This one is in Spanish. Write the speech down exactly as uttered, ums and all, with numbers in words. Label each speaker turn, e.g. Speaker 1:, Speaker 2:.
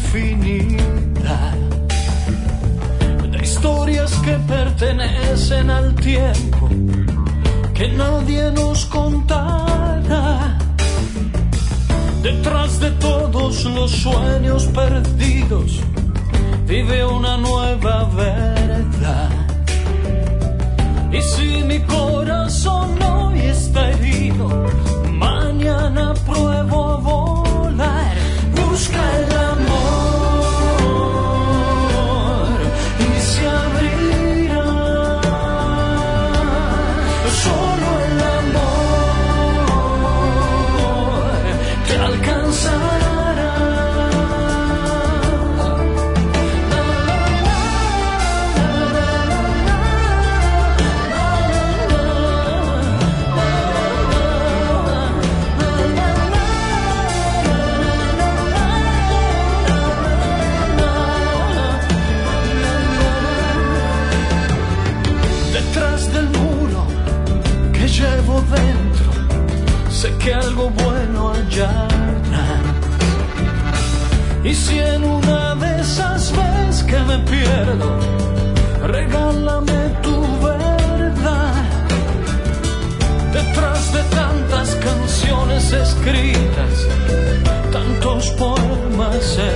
Speaker 1: infinita de historias que pertenecen al tiempo que nadie nos contara. Detrás de todos los sueños perdidos vive una nueva verdad. Y si mi corazón hoy está herido, mañana pruebo a volar. Busca el amor y se abrirá. Solo el amor te alcanzará. Llevo dentro, sé que algo bueno hallará. Y si en una de esas veces que me pierdo, regálame tu verdad. Detrás de tantas canciones escritas, tantos poemas